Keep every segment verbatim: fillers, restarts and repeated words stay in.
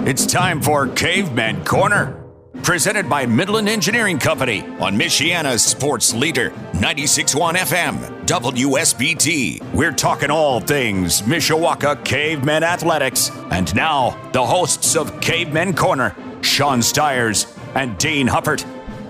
It's time for Caveman Corner, presented by Midland Engineering Company on Michiana's sports leader, ninety-six point one F M, W S B T. We're talking all things Mishawaka Cavemen athletics. And now, the hosts of Caveman Corner, Sean Stiers and Dean Huppert.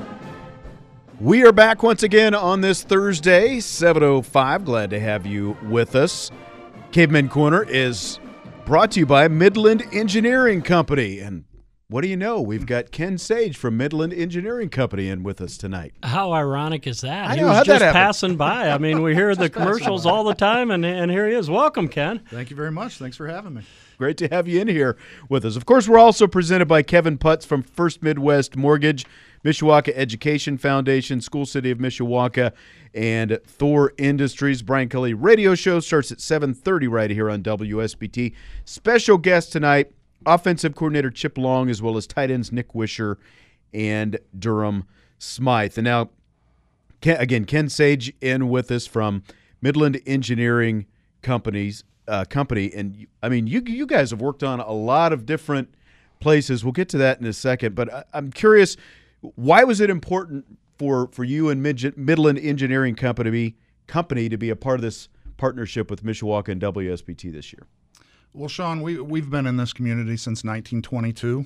We are back once again on this Thursday, seven oh five. Glad to have you with us. Caveman Corner is brought to you by Midland Engineering Company. And what do you know? We've got Ken Sage from Midland Engineering Company in with us tonight. How ironic is that? I he know, was how'd just that happen? passing by. I mean, we hear the commercials all the time, and, and here he is. Welcome, Ken. Thank you very much. Thanks for having me. Great to have you in here with us. Of course, we're also presented by Kevin Putz from First Midwest Mortgage, Mishawaka Education Foundation, School City of Mishawaka, and Thor Industries. Brian Kelly radio show starts at seven thirty right here on W S B T. Special guest tonight, offensive coordinator Chip Long, as well as tight ends Nick Wisher and Durham Smythe. And now, Ken, again, Ken Sage in with us from Midland Engineering Companies. Uh, company, and I mean, you you guys have worked on a lot of different places. We'll get to that in a second, but I, I'm curious, why was it important for for you and Mid- Midland Engineering Company company to be a part of this partnership with Mishawaka and W S B T this year? Well, Sean, we, we've been in this community since nineteen twenty-two.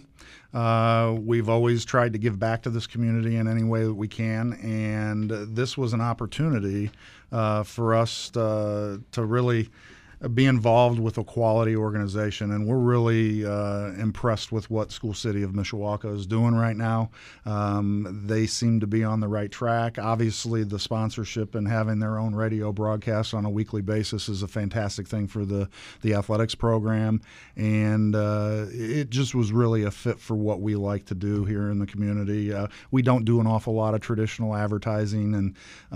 Uh, we've always tried to give back to this community in any way that we can, and this was an opportunity uh, for us to, to really be involved with a quality organization, and we're really uh, impressed with what School City of Mishawaka is doing right now. Um, they seem to be on the right track. Obviously, the sponsorship and having their own radio broadcast on a weekly basis is a fantastic thing for the, the athletics program, and uh, it just was really a fit for what we like to do here in the community. Uh, we don't do an awful lot of traditional advertising, and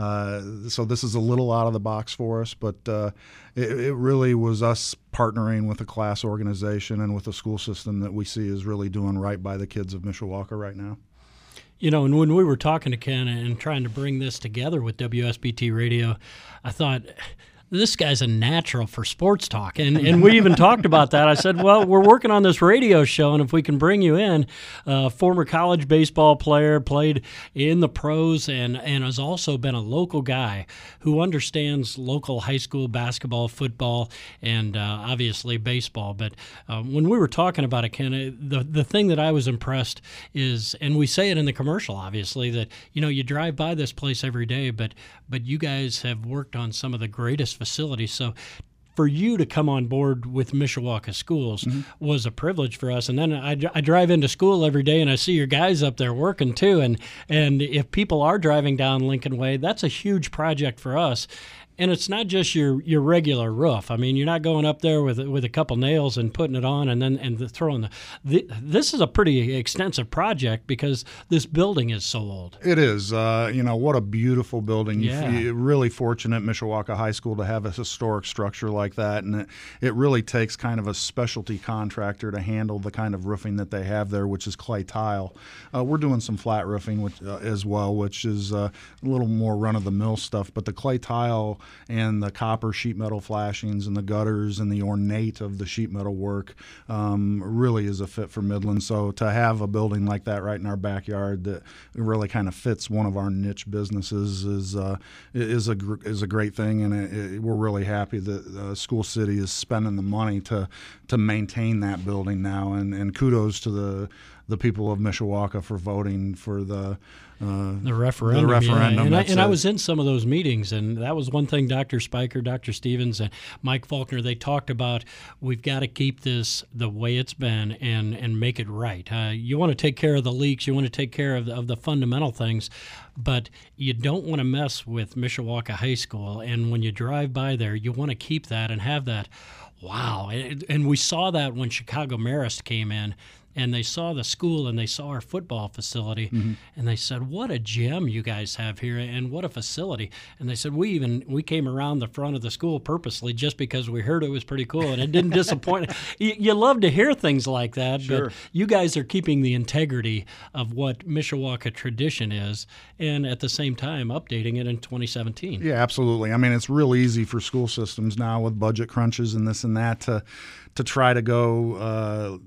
uh, so this is a little out of the box for us, but uh, it, it really was us partnering with a class organization and with a school system that we see is really doing right by the kids of Mishawaka right now. You know, and when we were talking to Ken and trying to bring this together with W S B T Radio, I thought, this guy's a natural for sports talk. And and we even talked about that. I said, well, we're working on this radio show, and if we can bring you in, uh, former college baseball player, played in the pros, and, and has also been a local guy who understands local high school basketball, football, and uh, obviously baseball. But uh, when we were talking about it, Ken, the, the thing that I was impressed is, and we say it in the commercial, obviously, that, you know, you drive by this place every day, but but you guys have worked on some of the greatest facilities. So for you to come on board with Mishawaka Schools mm-hmm. was a privilege for us. And then I, I drive into school every day and I see your guys up there working too. And, and if people are driving down Lincoln Way, that's a huge project for us. And it's not just your, your regular roof. I mean, you're not going up there with with a couple nails and putting it on and then and the, throwing the, the. This is a pretty extensive project because this building is so old. It is. Uh, you know, what a beautiful building. Yeah. You're really fortunate, Mishawaka High School, to have a historic structure like that. And it, it really takes kind of a specialty contractor to handle the kind of roofing that they have there, which is clay tile. Uh, we're doing some flat roofing which, uh, as well, which is uh, a little more run-of-the-mill stuff. But the clay tile and the copper sheet metal flashings and the gutters and the ornate of the sheet metal work um, really is a fit for Midland. So to have a building like that right in our backyard that really kind of fits one of our niche businesses is uh, is a gr- is a great thing, and it, it, we're really happy that uh, School City is spending the money to to maintain that building now. And, and kudos to the the people of Mishawaka for voting for the uh, the referendum. The referendum. Yeah. And, I, and I it. was in some of those meetings, and that was one thing Doctor Spiker, Doctor Stevens, and Mike Faulkner, they talked about, we've got to keep this the way it's been and, and make it right. Uh, you want to take care of the leaks. You want to take care of the, of the fundamental things, but you don't want to mess with Mishawaka High School. And when you drive by there, you want to keep that and have that. Wow. And, and we saw that when Chicago Marist came in, and they saw the school and they saw our football facility, mm-hmm. and they said, what a gem you guys have here and what a facility. And they said, we even we came around the front of the school purposely just because we heard it was pretty cool, and it didn't disappoint. You, you love to hear things like that, sure. But you guys are keeping the integrity of what Mishawaka tradition is, and at the same time updating it in twenty seventeen. Yeah, absolutely. I mean, it's real easy for school systems now with budget crunches and this and that to to try to go uh,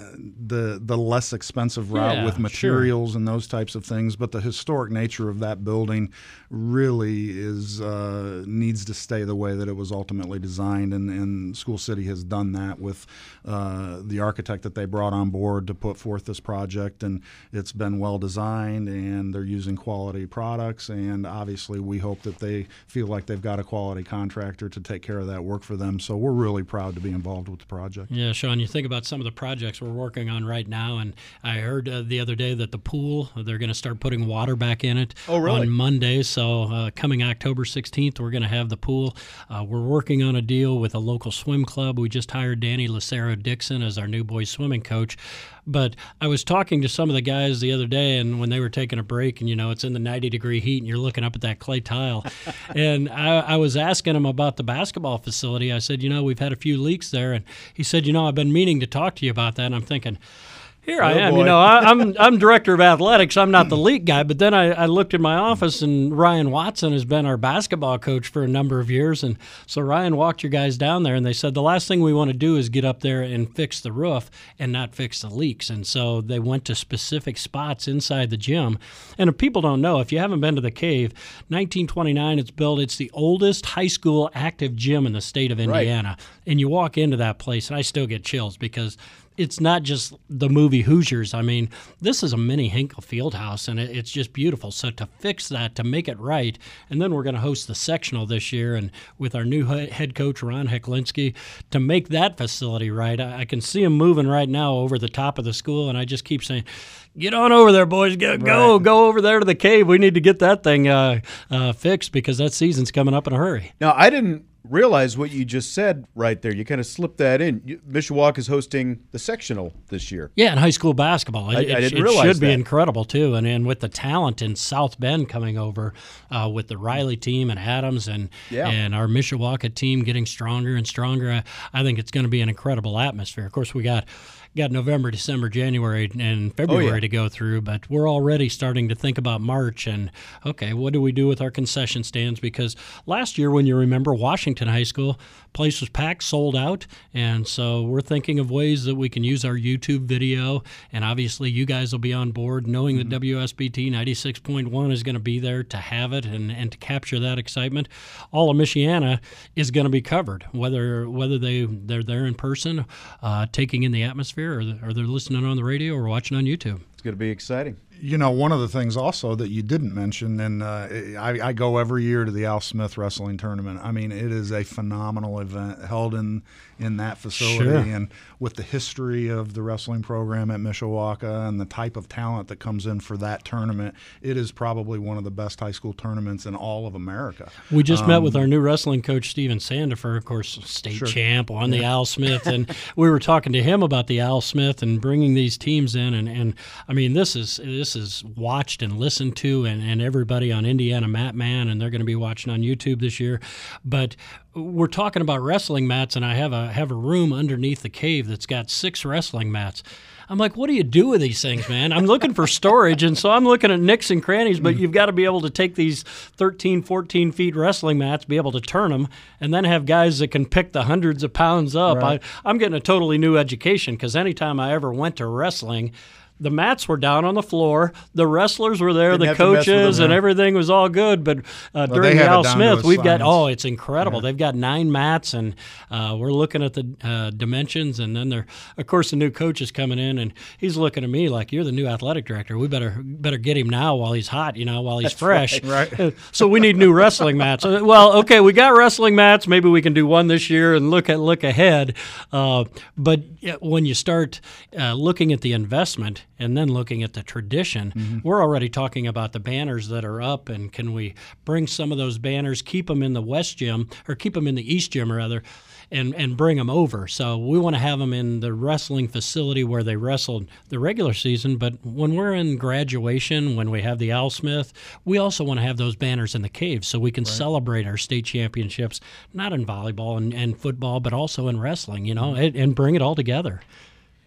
the the less expensive route Yeah, with materials sure. and those types of things. But the historic nature of that building really is uh, needs to stay the way that it was ultimately designed, and, and School City has done that with uh, the architect that they brought on board to put forth this project, and it's been well designed, and they're using quality products, and obviously we hope that they feel like they've got a quality contractor to take care of that work for them. So we're really proud to be involved with the project. Yeah, Sean, you think about some of the projects we're working on right now, and I heard uh, the other day that the pool, they're going to start putting water back in it oh, really? on Monday. So uh, coming October sixteenth, we're going to have the pool. Uh, we're working on a deal with a local swim club. We just hired Danny Lucero Dixon as our new boys swimming coach. But I was talking to some of the guys the other day, and when they were taking a break, and, you know, it's in the ninety degree heat, and you're looking up at that clay tile. and I, I was asking him about the basketball facility. I said, you know, we've had a few leaks there. And he said, you know, I've been meaning to talk to you about that. And I'm thinking, here I oh, am. boy. You know, I, I'm I'm director of athletics. I'm not the league guy. But then I, I looked in my office, and Ryan Watson has been our basketball coach for a number of years. And so Ryan walked your guys down there, and they said the last thing we want to do is get up there and fix the roof and not fix the leaks. And so they went to specific spots inside the gym. And if people don't know, if you haven't been to the Cave, nineteen twenty-nine it's built. It's the oldest high school active gym in the state of Indiana. Right. And you walk into that place, and I still get chills because it's not just the movie Hoosiers. I mean, this is a mini Hinkle Fieldhouse, and it, it's just beautiful. So to fix that, to make it right, and then we're going to host the sectional this year, and with our new head coach, Ron Heklinski, to make that facility right. I, I can see him moving right now over the top of the school, and I just keep saying, get on over there, boys. Go, go, right. go over there to the Cave. We need to get that thing uh, uh, fixed because that season's coming up in a hurry. Now, I didn't realize what you just said right there. You kind of slipped that in. You, Mishawaka is hosting the sectional this year. Yeah, in high school basketball. It, I, it, I didn't it realize should be that. incredible, too. And, and with the talent in South Bend coming over uh, with the Riley team and Adams and yeah. and our Mishawaka team getting stronger and stronger, I, I think it's going to be an incredible atmosphere. Of course, we got got November, December, January, and February oh, yeah. to go through, but we're already starting to think about March and, okay, what do we do with our concession stands? Because last year, when you remember, Washington High School, place was packed, sold out, and so we're thinking of ways that we can use our YouTube video, and obviously you guys will be on board knowing mm-hmm. that W S B T ninety-six point one is going to be there to have it and, and to capture that excitement. All of Michiana is going to be covered, whether whether they, they're there in person, uh, taking in the atmosphere, or they're listening on the radio or watching on YouTube. It's going to be exciting. You know, one of the things also that you didn't mention, and uh, I, I go every year to the Al Smith Wrestling Tournament. I mean, it is a phenomenal event held in, in that facility. Sure. And with the history of the wrestling program at Mishawaka and the type of talent that comes in for that tournament, it is probably one of the best high school tournaments in all of America. We just um, met with our new wrestling coach, Steven Sandifer, of course, state sure. champ, won yeah. the Al Smith. And we were talking to him about the Al Smith and bringing these teams in. And, and I mean, this is this is watched and listened to, and, and everybody on Indiana Mat Man, and they're going to be watching on YouTube this year. But we're talking about wrestling mats, and I have a have a room underneath the Cave that's got six wrestling mats. I'm like, what do you do with these things, man? I'm looking for storage, and so I'm looking at nicks and crannies, but you've got to be able to take these thirteen, fourteen feet wrestling mats, be able to turn them, and then have guys that can pick the hundreds of pounds up. Right. I, I'm getting a totally new education because anytime I ever went to wrestling, the mats were down on the floor. The wrestlers were there, Didn't the have to mess with coaches, them, and huh? everygot was all good. But uh, Well, during they the have it Al down to Smith, a we've got, science. oh, it's incredible. Yeah. They've got nine mats, and uh, we're looking at the uh, dimensions. And then, they're, of course, the new coach is coming in, and he's looking at me like, you're the new athletic director. We better better get him now while he's hot, you know, while he's That's fresh. right. Right. So we need new wrestling mats. Uh, Well, okay, we got wrestling mats. Maybe we can do one this year and look at look ahead. Uh, but when you start uh, looking at the investment and then looking at the tradition, mm-hmm. we're already talking about the banners that are up, and can we bring some of those banners, keep them in the West Gym, or keep them in the East Gym, rather, and, and bring them over. So we want to have them in the wrestling facility where they wrestled the regular season, but when we're in graduation, when we have the Al Smith, we also want to have those banners in the Cave so we can right. celebrate our state championships, not in volleyball and, and football, but also in wrestling, you know, and, and bring it all together.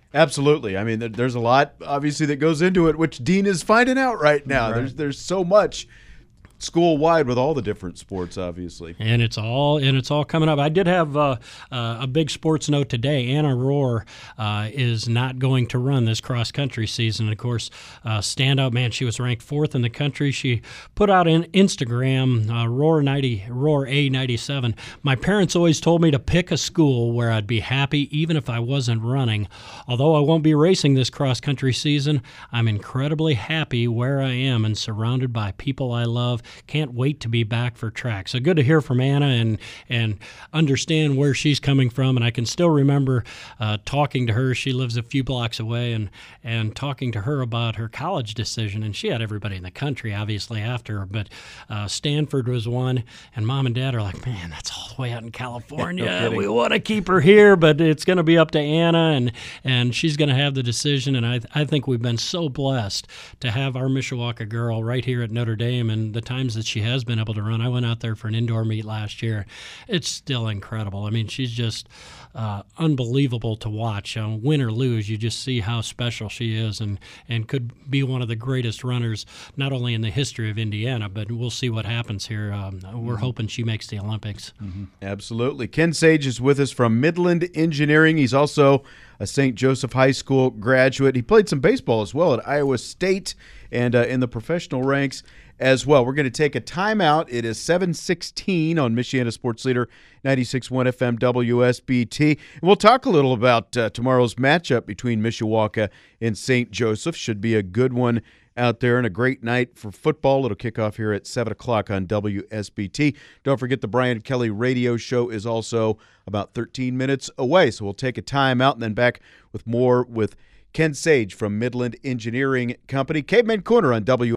Absolutely. I mean, there's a lot, obviously, that goes into it, which Dean is finding out right now. Right. There's there's so much school-wide with all the different sports, obviously. And it's all and it's all coming up. I did have uh, uh, a big sports note today. Anna Rohr uh, is not going to run this cross-country season. And of course, uh, standout, man, she was ranked fourth in the country. She put out an Instagram, uh, Rohr ninety, Rohr A ninety-seven. My parents always told me to pick a school where I'd be happy even if I wasn't running. Although I won't be racing this cross-country season, I'm incredibly happy where I am and surrounded by people I love. Can't wait to be back for track. So good to hear from Anna and and understand where she's coming from. And I can still remember uh, talking to her. She lives a few blocks away, and and talking to her about her college decision. And she had everybody in the country, obviously, after her. But uh, Stanford was one. And Mom and Dad are like, man, that's all the way out in California. No we want to keep her here, but it's going to be up to Anna, and and she's going to have the decision. And I I think we've been so blessed to have our Mishawaka girl right here at Notre Dame, and the times that she has been able to run. I went out there for an indoor meet last year. It's still incredible. I mean, she's just uh, unbelievable to watch. Uh, win or lose, you just see how special she is, and, and could be one of the greatest runners, not only in the history of Indiana, but we'll see what happens here. Um, we're mm-hmm. hoping she makes the Olympics. Mm-hmm. Absolutely. Ken Sage is with us from Midland Engineering. He's also a Saint Joseph High School graduate. He played some baseball as well at Iowa State and uh, in the professional ranks as well. We're going to take a timeout. It is seven sixteen on Michiana Sports Leader, ninety-six point one F M W S B T. And we'll talk a little about uh, tomorrow's matchup between Mishawaka and Saint Joseph. Should be a good one out there and a great night for football. It'll kick off here at seven o'clock on W S B T. Don't forget the Brian Kelly radio show is also about thirteen minutes away. So we'll take a timeout and then back with more with Ken Sage from Midland Engineering Company. Caveman Corner on W S B T.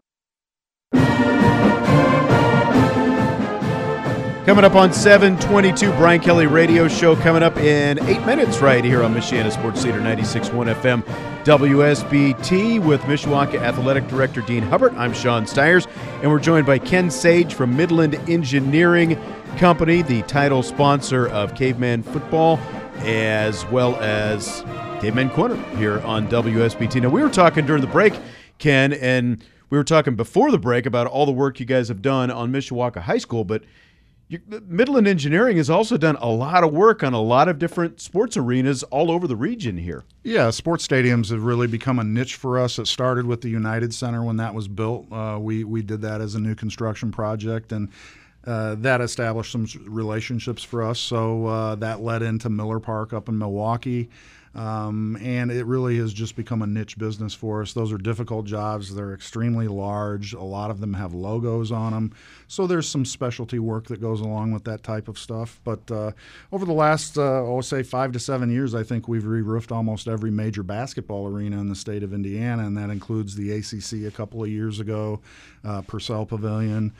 Coming up on seven twenty-two, Brian Kelly radio show coming up in eight minutes right here on Michiana Sports Leader ninety-six point one F M W S B T with Mishawaka Athletic Director Dean Hubbard. I'm Sean Stiers, and we're joined by Ken Sage from Midland Engineering Company, the title sponsor of Caveman Football, as well as Caveman Corner here on W S B T. Now, we were talking during the break, Ken, and we were talking before the break about all the work you guys have done on Mishawaka High School, but you, Midland Engineering has also done a lot of work on a lot of different sports arenas all over the region here. Yeah, sports stadiums have really become a niche for us. It started with the United Center when that was built. Uh, we, we did that as a new construction project, and uh, that established some relationships for us. So uh, that led into Miller Park up in Milwaukee. Um, and it really has just become a niche business for us. Those are difficult jobs. They're extremely large. A lot of them have logos on them. So there's some specialty work that goes along with that type of stuff. But uh, over the last, uh, I'll say, five to seven years, I think we've re-roofed almost every major basketball arena in the state of Indiana, and that includes the A C C a couple of years ago, uh, Purcell Pavilion.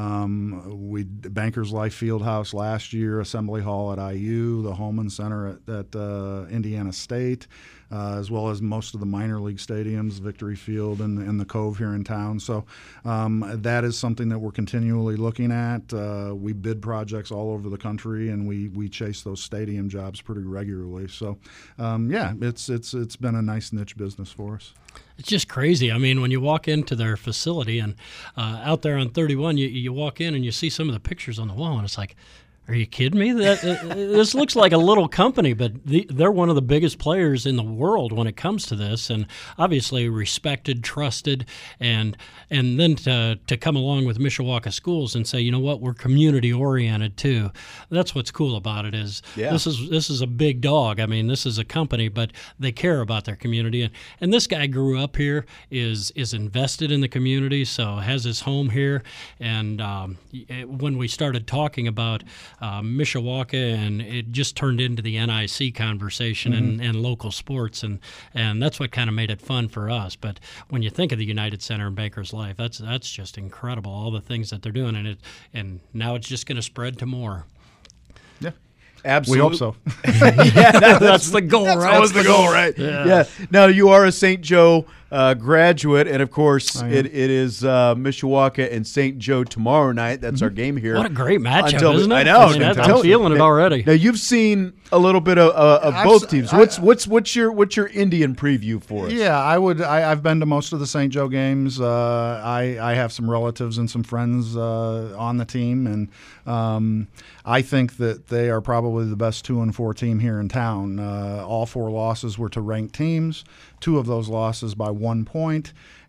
Um, we Bankers Life Fieldhouse last year, Assembly Hall at I U, the Holman Center at, at uh, Indiana State, uh, as well as most of the minor league stadiums, Victory Field and, and the Cove here in town. So um, that is something that we're continually looking at. Uh, we bid projects all over the country, and we we chase those stadium jobs pretty regularly. So um, yeah, it's it's it's been a nice niche business for us. It's just crazy. I mean, when you walk into their facility and uh, out there on thirty-one, you, you walk in and you see some of the pictures on the wall, and it's like, are you kidding me? That uh, this looks like a little company, but the, they're one of the biggest players in the world when it comes to this, and obviously respected, trusted, and and then to to come along with Mishawaka Schools and say, you know what, we're community oriented too. That's what's cool about it is yeah. this is this is a big dog. I mean, this is a company, but they care about their community, and and this guy grew up here, is is invested in the community, so has his home here, and um, when we started talking about Uh, Mishawaka, and it just turned into the N I C conversation mm-hmm. and, and local sports, and, and that's what kind of made it fun for us. But when you think of the United Center and Bankers Life, that's that's just incredible, all the things that they're doing, and it and now it's just going to spread to more. Yeah. Absolutely. We hope so. yeah, that, that's the goal, that's right? That was the goal, right? Yeah. yeah. Now, you are a Saint Joe uh, graduate, and of course, I am. it, it is uh, Mishawaka and Saint Joe tomorrow night. That's our game here. What a great matchup, Until- isn't it? I know. I mean, that's- I'm feeling it already. Now you've seen a little bit of, uh, of I've both s- teams. I- What's what's what's your what's your Indian preview for us? Yeah, I would. I, I've been to most of the Saint Joe games. Uh, I I have some relatives and some friends uh, on the team, and um, I think that they are probably the best two and four team here in town. Uh, all four losses were to ranked teams. Two of those losses by one point.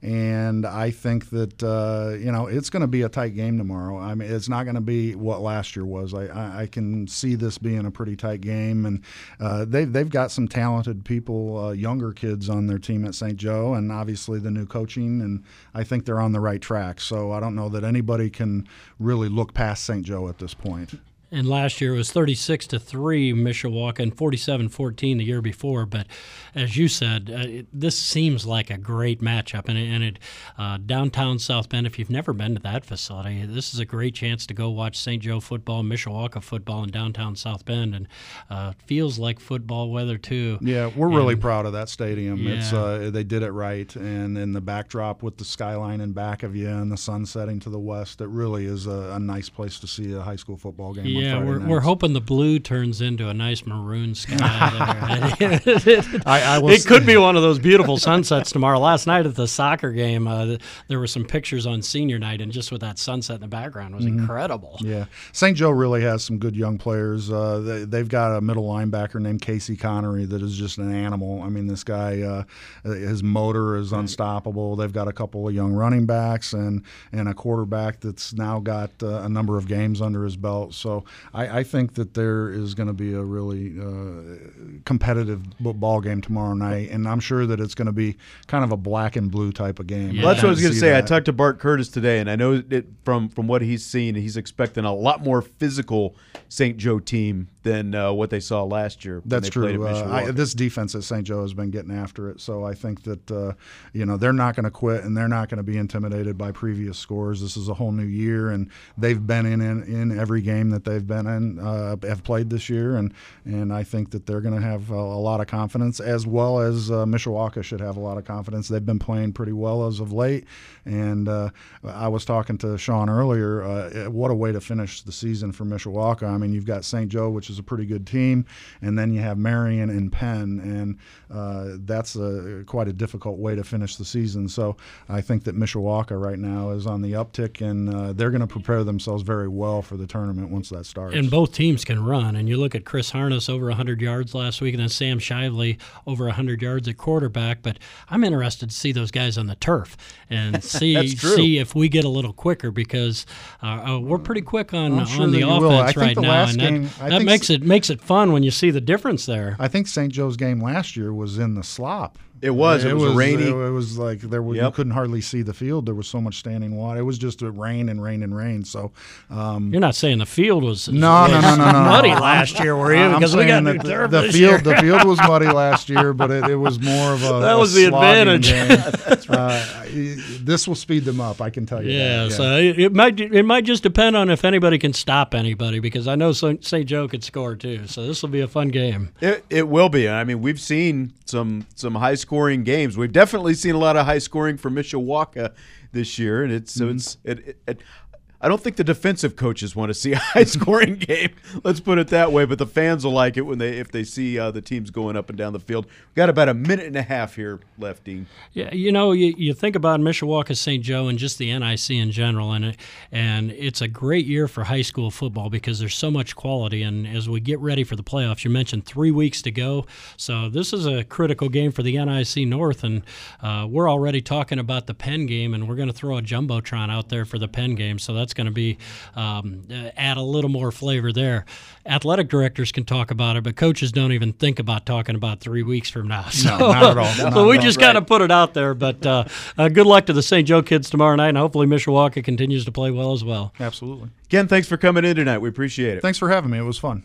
And I think that uh, you know it's going to be a tight game tomorrow. I mean, it's not going to be what last year was. I, I, I can see this being a pretty tight game, and uh, they've they've got some talented people, uh, younger kids on their team at Saint Joe, and obviously the new coaching. And I think they're on the right track. So I don't know that anybody can really look past Saint Joe at this point. And last year it was thirty-six to three Mishawaka and forty-seven fourteen the year before. But as you said, uh, it, this seems like a great matchup. And, it, and it, uh, downtown South Bend, if you've never been to that facility, this is a great chance to go watch Saint Joe football, Mishawaka football in downtown South Bend. And uh, feels like football weather, too. Yeah, we're really And- proud of that stadium. Yeah. It's uh, they did it right, and in the backdrop with the skyline in back of you and the sun setting to the west, it really is a, a nice place to see a high school football game. Yeah, on Friday we're, nights. we're hoping the blue turns into a nice maroon sky there. I, I was, It could be one of those beautiful sunsets tomorrow. Last night at the soccer game, uh, th- there were some pictures on senior night, and just with that sunset in the background, it was incredible. Yeah, Saint Joe really has some good young players. Uh, they, they've got a middle linebacker named Casey Connery that is just an animal. I mean, this guy, uh, his motor is unstoppable. They've got a couple of young running backs and and a quarterback that's now got uh, a number of games under his belt. So I, I think that there is going to be a really uh, competitive b- ball game tomorrow night, and I'm sure that it's going to be kind of a black and blue type of game. Yeah. Well, that's what I was going to say. I that. talked to Bart Curtis today, and I know it from from what he's seen, he's expecting a lot more physical Saint Joe team than uh, what they saw last year. when That's they played true. at Uh, I, Mishawaka. this defense at Saint Joe has been getting after it, so I think that uh, you know they're not going to quit and they're not going to be intimidated by previous scores. This is a whole new year, and they've been in in, in every game that they've been in, uh, have played this year, and and I think that they're going to have a, a lot of confidence, as well as uh, Mishawaka should have a lot of confidence. They've been playing pretty well as of late, and uh, I was talking to Sean earlier. Uh, what a way to finish the season for Mishawaka. I mean, you've got Saint Joe, which is a pretty good team, and then you have Marion and Penn, and uh, that's a, quite a difficult way to finish the season. So I think that Mishawaka right now is on the uptick, and uh, they're going to prepare themselves very well for the tournament once that starts. And both teams can run. And you look at Chris Harness over one hundred yards last week, and then Sam Shively over one hundred yards at quarterback. But I'm interested to see those guys on the turf and see That's true. see if we get a little quicker, because uh, uh, we're pretty quick on I'm sure on the that you will. I offense think right the now, last and game- that, I that think makes s- it makes it fun when you see the difference there. I think Saint Joe's game last year was in the slop. It was. It was rainy. It, it was like there was, you Yep. couldn't hardly see the field. There was so much standing water. It was just a rain and rain and rain. So um, You're not saying the field was No, no, no, no, no, muddy no. last year, were you? I'm Because we got saying new that the, turf the this field year. the field was muddy last year, but it, it was more of a That a was the slogging advantage. game. uh, this will speed them up. I can tell you. Yeah, that. so it, it might it might just depend on if anybody can stop anybody, because I know Saint Joe could score too. So this will be a fun game. It, it will be. I mean, we've seen some some high scoring games. We've definitely seen a lot of high scoring from Mishawaka this year, and it's so Mm-hmm. it's it, it, it. I don't think the defensive coaches want to see a high scoring game. Let's put it that way. But the fans will like it when they if they see uh, the teams going up and down the field. We've got about a minute and a half here left, Dean. Yeah, you know, you, you think about Mishawaka Saint Joe and just the N I C in general, and it, and it's a great year for high school football because there's so much quality. And as we get ready for the playoffs, you mentioned three weeks to go, so this is a critical game for the N I C North, and uh, we're already talking about the Penn game, and we're going to throw a jumbotron out there for the Penn game, so that's going to be um, uh, add a little more flavor there. Athletic directors can talk about it, but coaches don't even think about talking about three weeks from now. So, No, not at all. so Not we at just all. kind of Right. put it out there. But uh, uh, good luck to the Saint Joe kids tomorrow night, and hopefully Mishawaka continues to play well as well. Absolutely. Ken, thanks for coming in tonight. We appreciate it. Thanks for having me. It was fun.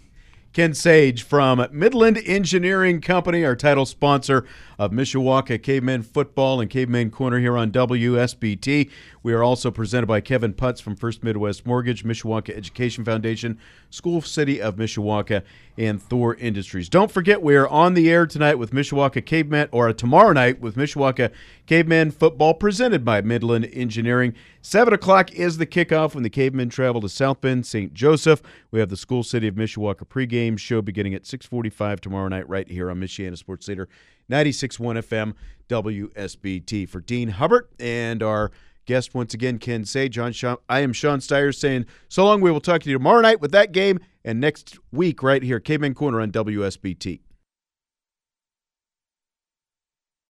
Ken Sage from Midland Engineering Company, our title sponsor of Mishawaka Cavemen Football and Cavemen Corner here on W S B T. We are also presented by Kevin Putz from First Midwest Mortgage, Mishawaka Education Foundation, School City of Mishawaka, and Thor Industries. Don't forget, we are on the air tonight with Mishawaka Cavemen, or tomorrow night with Mishawaka Cavemen Football, presented by Midland Engineering. seven o'clock is the kickoff when the Cavemen travel to South Bend, Saint Joseph. We have the School City of Mishawaka pregame show beginning at six forty-five tomorrow night right here on Michiana Sports Leader ninety-six point one F M W S B T. For Dean Hubbard and our guest once again, Ken Sage, John Sean, I am Sean Steyer saying so long. We will talk to you tomorrow night with that game and next week right here, Caveman Corner on W S B T.